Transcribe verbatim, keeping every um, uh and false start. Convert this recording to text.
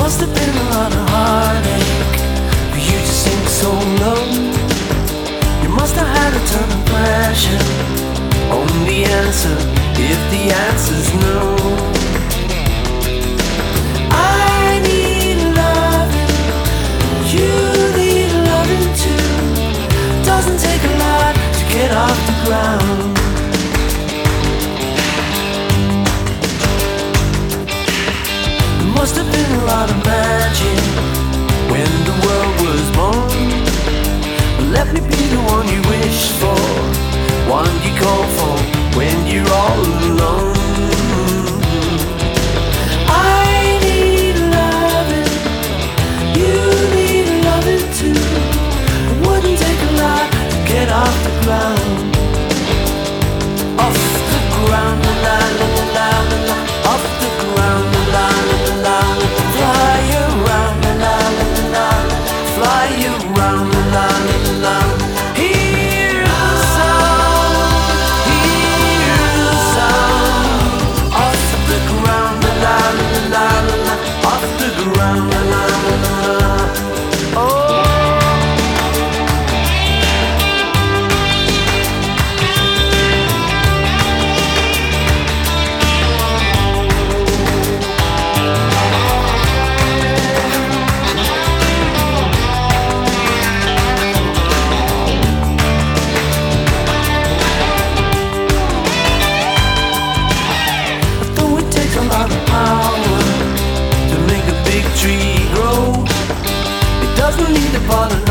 must have been a lot of heartache for you to sink so low. You must have had a ton of pressure on the answer, if the answer's no. I need loving, you need loving too. Doesn't take a lot to get off the ground. Must have been a lot of magic when the world was born. But let me be the one you wish for, one you call for when you're all alone. I need loving, you need loving too. It wouldn't take a lot to get off the ground. Off the ground, la la la la la la. Off the ground, la la la la la. Fly around, la la la la la. Fly around, la la la la. Hear the sound, hear the sound. Off the ground, la la la la la. Off the ground, la la la la. Oh. Tree grow. It doesn't need to bother